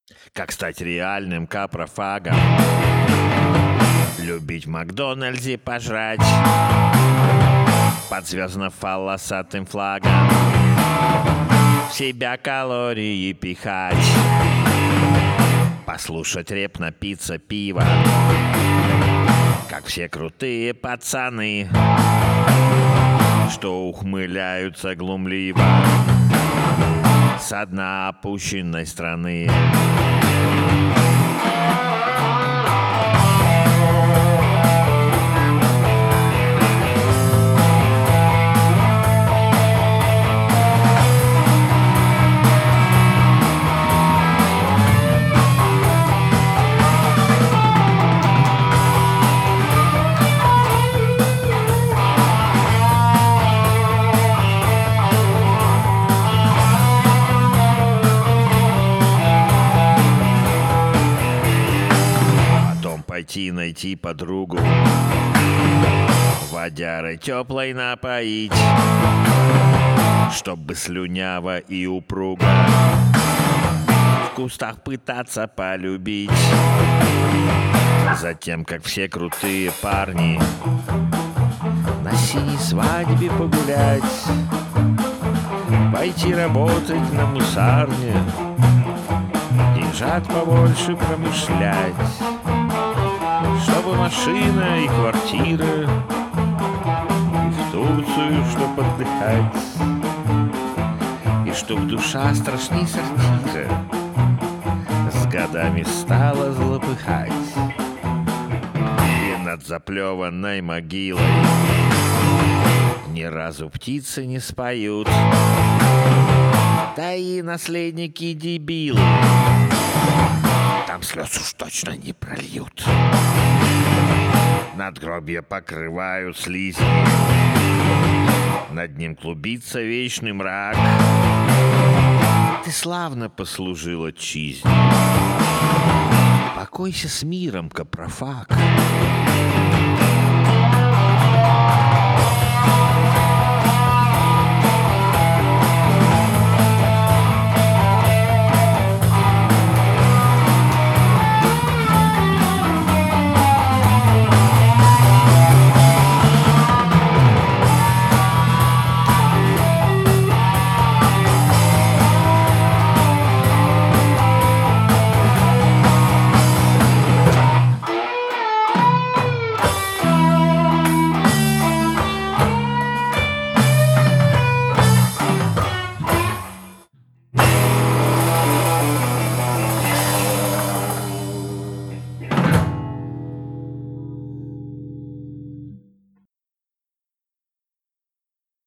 Как стать реальным капрофагом? Любить в Макдональдсе пожрать под звездно-полосатым флагом, в себя калории пихать, послушать рэп, напиться пива, как все крутые пацаны, что ухмыляются глумливо со дна опущенной страны. Пойти найти подругу, водярой теплой напоить, чтобы слюняво и упруго в кустах пытаться полюбить. Затем, как все крутые парни, на синей свадьбе погулять, пойти работать на мусарне, деньжат побольше промышлять, чтобы машина и квартира, и в Турцию, чтоб отдыхать, и чтоб душа страшней сортира с годами стала злопыхать, и над заплеванной могилой ни разу птицы не споют, да и наследники дебилы там слез уж точно не прольют. Надгробья покрывают слизи, над ним клубится вечный мрак. Ты славно послужил отчизне, покойся с миром, капрофаг.